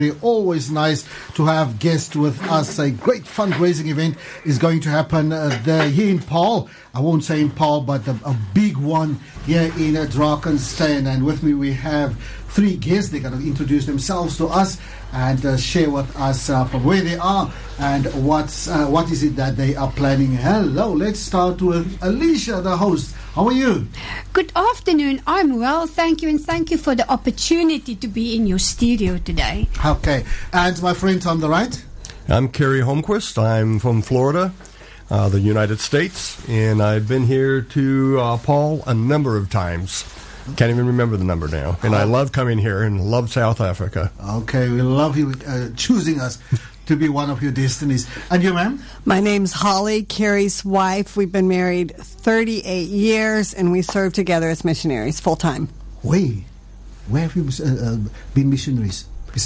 Always nice to have guests with us. A great fundraising event is going to happen here in Paarl. I won't say in Paarl, but a big one here in Drakenstein. And with me we have three guests. They're going to introduce themselves to us and share with us from where they are and what is it that they are planning. Hello, let's start with Alicia, the host. How are you? Good afternoon. I'm well, thank you, and thank you for the opportunity to be in your studio today. Okay, and my friend on the right? I'm Kerry Holmquist. I'm from Florida, the United States, and I've been here to Paarl a number of times. Can't even remember the number now. And I love coming here and love South Africa. Okay, we love you choosing us to be one of your destinies. And you, ma'am? My name's Holly, Carrie's wife. We've been married 38 years, and we serve together as missionaries full-time. Where have you been missionaries?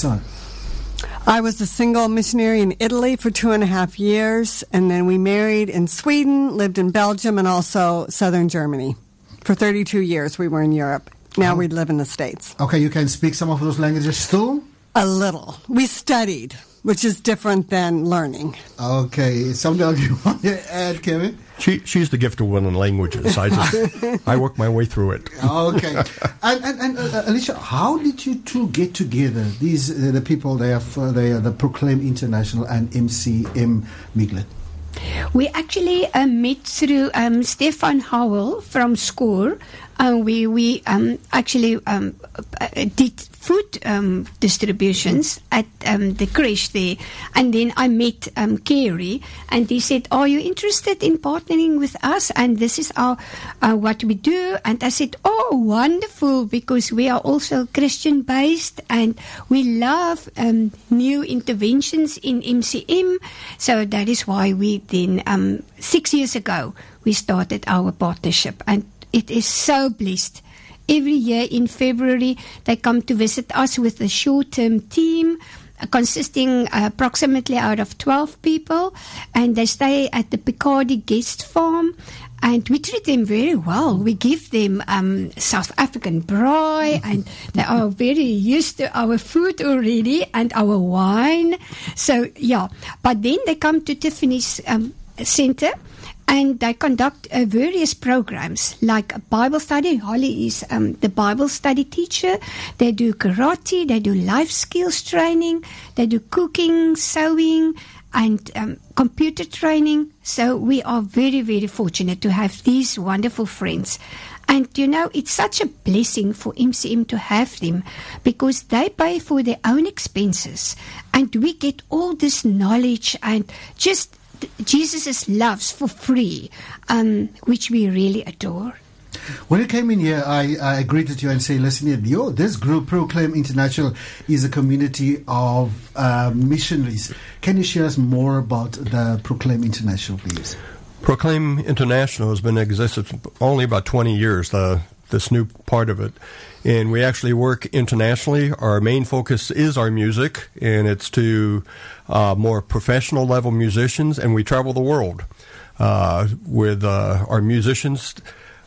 I was a single missionary in Italy for 2.5 years, and then we married in Sweden, lived in Belgium, and also southern Germany. For 32 years, we were in Europe. Now we live in the States. Okay, you can speak some of those languages still? A little. We studied, which is different than learning. Okay, something else you want to add, Kevin? She's the gift of willing languages. I work my way through it. Okay, and Alicia, how did you two get together? These the people they are the Proclaim International and MCM Miglin. We actually met through Stefan Howell from SCORE. We actually did food distributions at the creche there. And then I met Kerry, and he said, "Are you interested in partnering with us? And this is what we do." And I said, "Oh, wonderful, because we are also Christian-based, and we love new interventions in MCM." So that is why we then, 6 years ago, we started our partnership. And it is so blessed. Every year in February, they come to visit us with a short-term team consisting approximately out of 12 people, and they stay at the Picardy Guest Farm, and we treat them very well. We give them South African braai, and they are very used to our food already and our wine. So, yeah. But then they come to Tiffany's Center, and they conduct various programs like a Bible study. Holly is the Bible study teacher. They do karate, they do life skills training, they do cooking, sewing, and computer training. So we are very, very fortunate to have these wonderful friends. And, you know, it's such a blessing for MCM to have them, because they pay for their own expenses. And we get all this knowledge and just Jesus' loves for free, which we really adore. When you came in here, I greeted you and say, listen here, this group, Proclaim International, is a community of missionaries. Can you share us more about the Proclaim International, please? Proclaim International has been existed only about 20 years, this new part of it. And we actually work internationally. Our main focus is our music, and it's to more professional level musicians, and we travel the world with our musicians.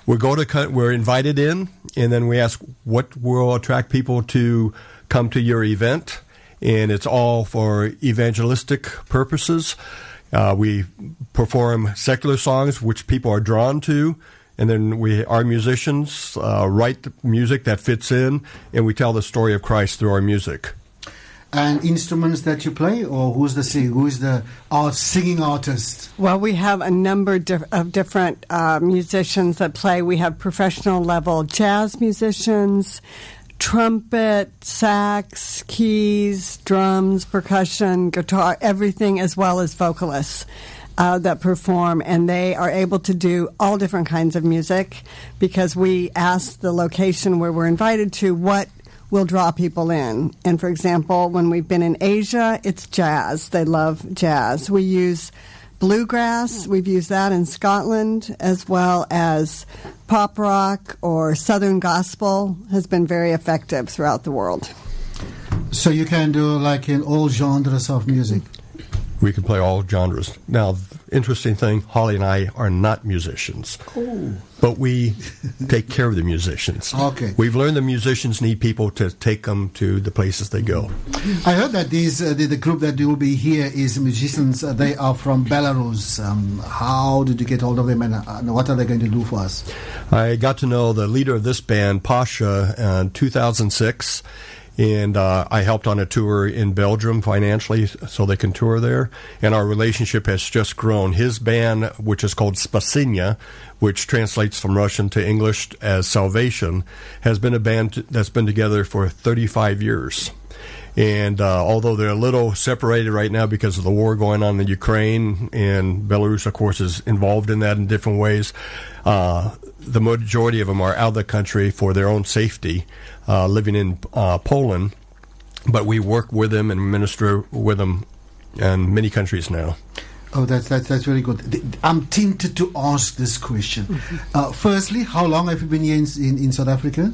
We're invited in, and then we ask what will attract people to come to your event, and it's all for evangelistic purposes. We perform secular songs which people are drawn to. And then our musicians write the music that fits in, and we tell the story of Christ through our music. And instruments that you play, or who's the singing artist? Well, we have a number of different musicians that play. We have professional level jazz musicians, trumpet, sax, keys, drums, percussion, guitar, everything, as well as vocalists that perform, and they are able to do all different kinds of music, because we ask the location where we're invited to what will draw people in. And for example, when we've been in Asia, it's jazz. They love jazz. We use bluegrass. We've used that in Scotland, as well as pop rock or southern gospel has been very effective throughout the world. So you can do like in all genres of music? We can play all genres. Now, interesting thing, Holly and I are not musicians. Oh. But we take care of the musicians. Okay. We've learned the musicians need people to take them to the places they go. I heard that the group that will be here is musicians. They are from Belarus. How did you get hold of them, and what are they going to do for us? I got to know the leader of this band, Pasha, in 2006. And I helped on a tour in Belgium financially so they can tour there. And our relationship has just grown. His band, which is called Spasinya, which translates from Russian to English as Salvation, has been a band that's been together for 35 years. And although they're a little separated right now because of the war going on in Ukraine, and Belarus, of course, is involved in that in different ways, the majority of them are out of the country for their own safety, living in Poland. But we work with them and minister with them in many countries now. Oh, that's very good. I'm tempted to ask this question. Firstly, how long have you been here in South Africa?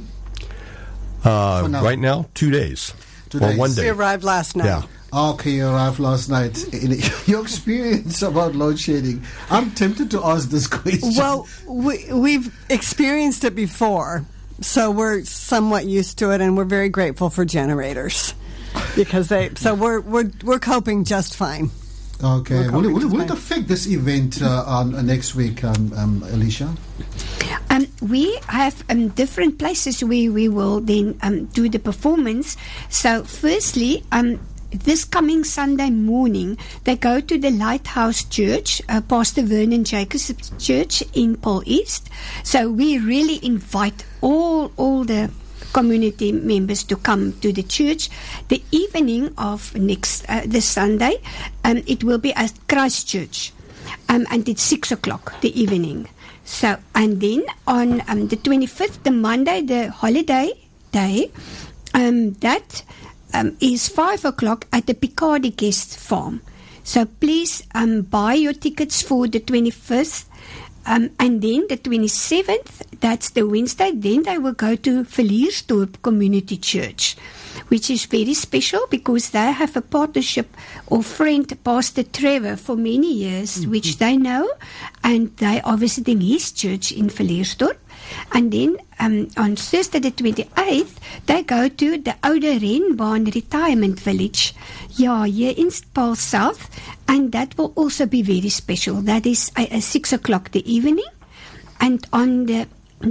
Right now, 2 days. 2 or days. 1 day. We arrived last night. Yeah. Okay, you arrived last night. Your experience about load shedding. I'm tempted to ask this question. Well, we've experienced it before, so we're somewhat used to it, and we're very grateful for generators because we're coping just fine. Okay. Will it affect this event on next week, Alicia? We have different places where we will then do the performance. So, firstly, this coming Sunday morning, they go to the Lighthouse Church, Pastor Vernon Jacobs Church in Paul East. So we really invite all the community members to come to the church. The evening of this Sunday, it will be at Christchurch, and it's 6 o'clock the evening. So, and then on the 25th, the Monday, the holiday day, that is 5 o'clock at the Picardy Guest Farm. So please buy your tickets for the 25th. And then the 27th, that's the Wednesday, then they will go to Villiersdorp Community Church, which is very special because they have a partnership or friend, Pastor Trevor, for many years, which they know, and they are visiting his church in Villiersdorp. And then on Thursday the 28th, they go to the Oude Renbaan Retirement Village, here in Paul South, and that will also be very special. That is 6 o'clock the evening. And on the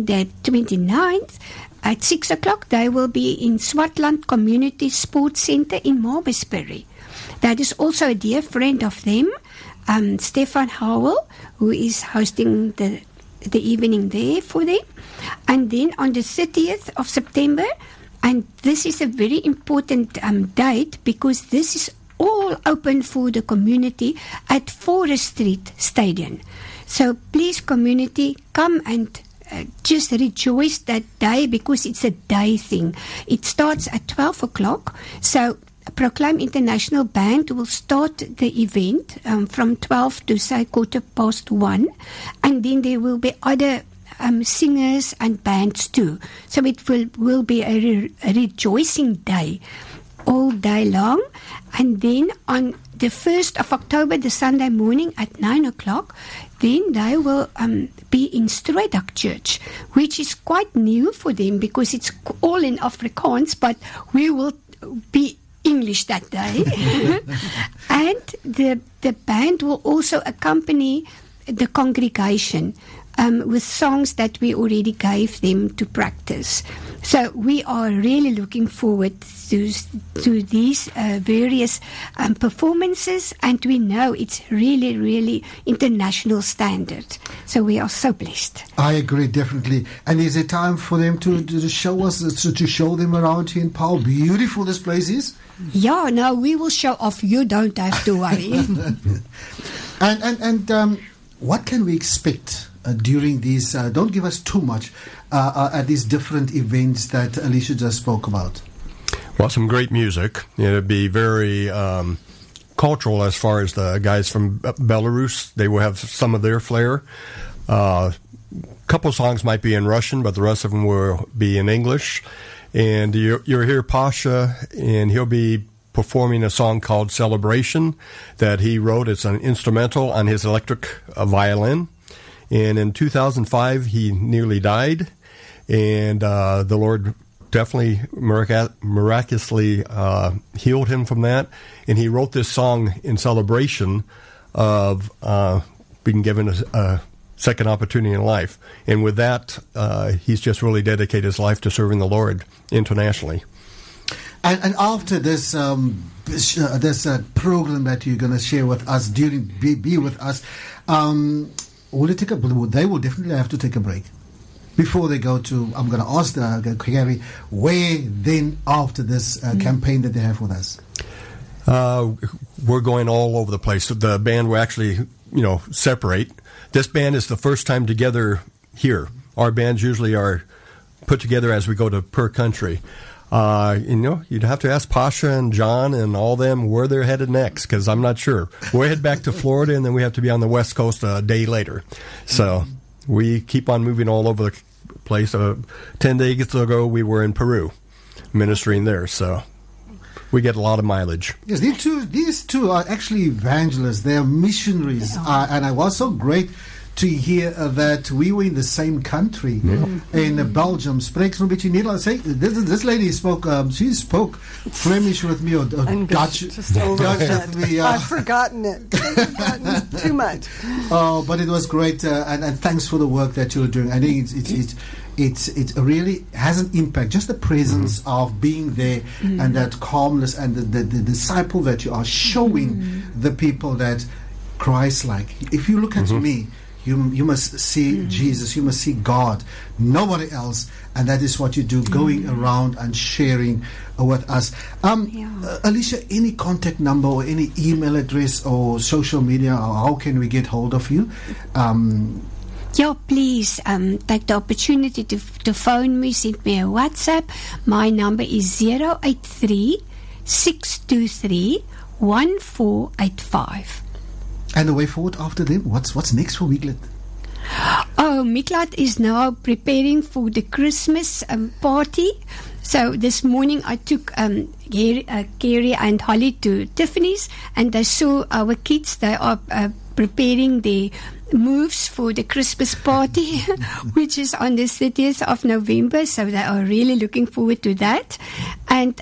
29th, at 6 o'clock, they will be in Swartland Community Sports Centre in Malmesbury. That is also a dear friend of them, Stefan Howell, who is hosting the evening there for them. And then on the 30th of September, and this is a very important date because this is all open for the community at Forest Street Stadium. So please, community, come and just rejoice that day because it's a day thing. It starts at 12 o'clock. So Proclaim International Band will start the event from 12 to say 1:15, and then there will be other singers and bands too. So it will be a rejoicing day all day long. And then on the 1st of October, the Sunday morning at 9 o'clock, then they will be in Stradach Church, which is quite new for them because it's all in Afrikaans, but we will be English that day. And the band will also accompany the congregation with songs that we already gave them to practice. So we are really looking forward to these various performances, and we know it's really, really international standard. So we are so blessed. I agree, definitely. And is it time for them to show us, to show them around here in Paul? Beautiful this place is. Yeah, no, we will show off. You don't have to worry. And what can we expect during these? Don't give us too much at these different events that Alicia just spoke about. Well, some great music. It'll be very cultural as far as the guys from Belarus. They will have some of their flair. A couple songs might be in Russian, but the rest of them will be in English. And you'll hear Pasha, and he'll be performing a song called Celebration that he wrote. It's an instrumental on his electric violin. And in 2005, he nearly died. And the Lord definitely miraculously healed him from that. And he wrote this song in celebration of being given a second opportunity in life. And with that, he's just really dedicated his life to serving the Lord internationally. And after this this program that you're going to share with us, be with us, will they they will definitely have to take a break before they go to, I'm going to ask Gary, where then after this campaign that they have with us? We're going all over the place. The band will actually, separate. This band is the first time together here. Our bands usually are put together as we go to per country. You'd have to ask Pasha and John and all them where they're headed next, because I'm not sure. We'll head back to Florida, and then we have to be on the West Coast a day later. So we keep on moving all over the place. 10 days ago, we were in Peru, ministering there. So we get a lot of mileage. Yes, these two are actually evangelists. They are missionaries. And it was so great to hear that we were in the same country in Belgium. Spreek zo'n beetje Nederlands. This lady spoke, she spoke Flemish with me, or Dutch. Just Dutch with me. I've forgotten it. I've forgotten too much. Oh, but it was great, and thanks for the work that you're doing. I think it really has an impact. Just the presence of being there and that calmness and the disciple that you are showing the people that Christ-like. If you look at me, you must see Jesus, you must see God, nobody else, and that is what you do, going around and sharing with us. Alicia, any contact number or any email address or social media, or how can we get hold of you? Please take the opportunity to phone me, send me a WhatsApp. My number is 083-623-1485. And the way forward after them, what's next for Miklat? Miklat is now preparing for the Christmas party. So this morning I took Gary and Holly to Tiffany's, and I saw our kids. They are preparing the moves for the Christmas party, which is on the 30th of November. So they are really looking forward to that. And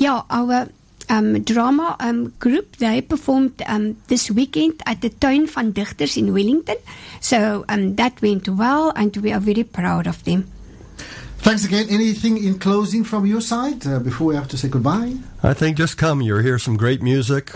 our drama group, they performed this weekend at the Tuin van Digters in Wellington. So that went well, and we are very proud of them. Thanks again. Anything in closing from your side before we have to say goodbye? I think just come. You'll hear some great music.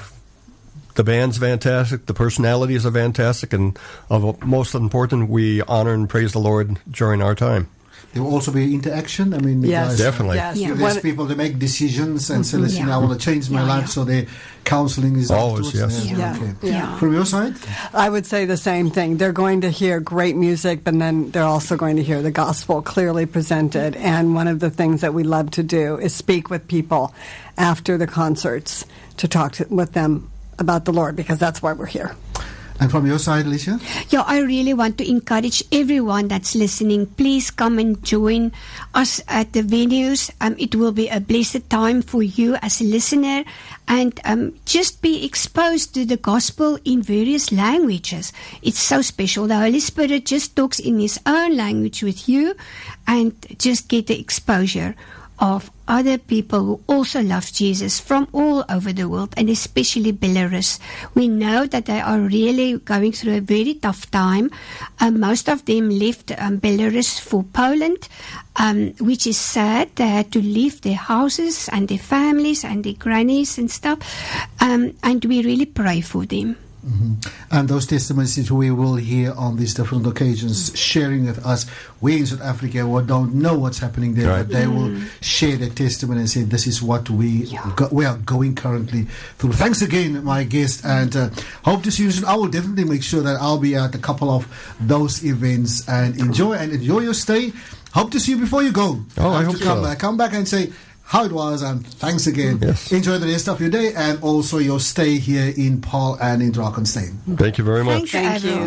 The band's fantastic. The personalities are fantastic. And most important, we honor and praise the Lord during our time. There will also be interaction. I mean, yes, definitely. There's people that make decisions and say, listen, I want to change my life, so their counseling is always, yes. From your side? I would say the same thing. They're going to hear great music, but then they're also going to hear the gospel clearly presented. And one of the things that we love to do is speak with people after the concerts to talk with them about the Lord, because that's why we're here. And from your side, Alicia? I really want to encourage everyone that's listening. Please come and join us at the venues. It will be a blessed time for you as a listener. And just be exposed to the gospel in various languages. It's so special. The Holy Spirit just talks in His own language with you, and just get the exposure of other people who also love Jesus from all over the world, and especially Belarus. We know that they are really going through a very tough time. Most of them left Belarus for Poland, which is sad. They had to leave their houses and their families and their grannies and stuff, and we really pray for them. And those testimonies we will hear on these different occasions, sharing with us. We in South Africa don't know what's happening there, but they will share their testimony and say, this is what we are going currently through. Thanks again, my guest, and hope to see you soon. I will definitely make sure that I'll be at a couple of those events, and enjoy your stay. Hope to see you before you go. I hope so. Come back and say how it was, and thanks again. Yes. Enjoy the rest of your day and also your stay here in Paul and in Drakenstein. Thank you very much. Thank you.